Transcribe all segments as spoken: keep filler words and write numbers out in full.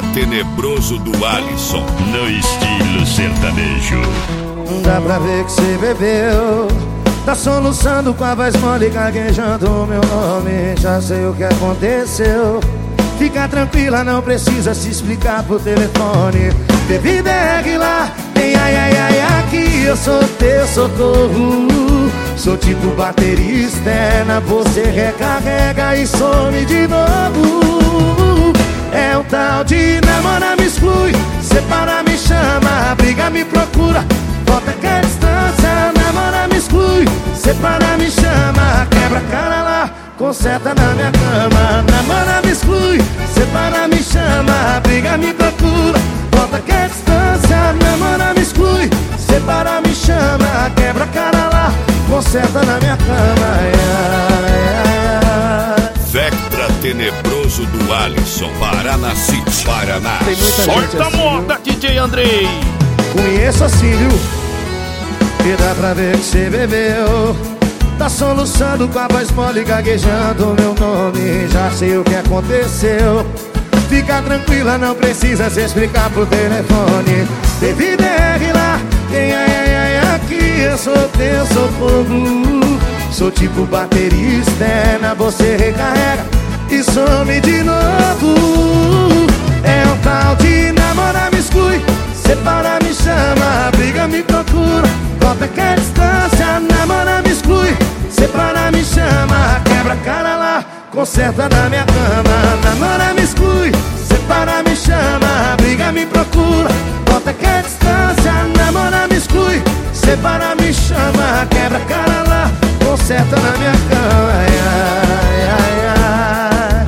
Tenebroso do Alisson, no estilo sertanejo. Dá pra ver que cê bebeu, tá soluçando com a voz mole, gaguejando o meu nome. Já sei o que aconteceu. Fica tranquila, não precisa se explicar por telefone. Bebida é lá, tem ai ai ai aqui. Eu sou teu socorro, sou tipo bateria externa. Você recarrega e some de novo. É um tal de namora, me exclui, separa, me chama, briga, me procura, volta que é distância. Namora, me exclui, separa, me chama, quebra a cara lá, conserta na minha cama. Namora, me exclui, separa, me chama, briga, me procura, volta que é distância. Namora, me exclui, separa, me chama, quebra a cara lá, conserta na minha cama. Ai, ai, ai. Vectra Tenebroso do Alisson, Paraná City, Paraná. Solta a moda, D J Andrei. Conheço assim, viu? E dá pra ver que cê bebeu, tá soluçando com a voz mole, gaguejando o meu nome. Já sei o que aconteceu. Fica tranquila, não precisa se explicar por telefone. Teve D R lá, tem ai ai ai aqui. Eu sou teu socorro, sou tipo bateria externa. Você recarrega e some de novo. É um tal de namora, me exclui, separa, me chama, briga, me procura, volta que é distância. Namora, me exclui, separa, me chama, quebra a cara lá, conserta na minha cama. Namora, me exclui, separa, me chama, briga, me procura, volta que é distância. Namora, me exclui, separa, me chama, quebra a cara lá, conserta na minha cama. Ai, ai, ai, ai.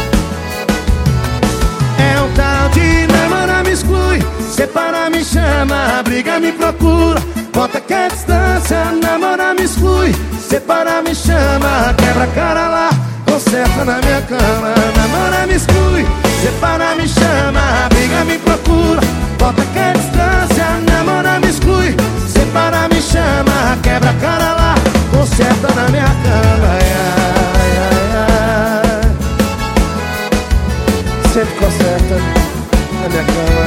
É um tal de namora, me exclui, separa, me chama, briga, me procura, volta que é distância. Namora, me exclui, separa, me chama, quebra a cara lá, conserta na minha cama. Namora, me exclui, separa, me chama, briga, me procura, volta que é distância. Namora, me exclui, separa, me chama, quebra a cara lá, conserta na minha cama. Ai, ai, ai, ai. Sempre conserta na minha cama.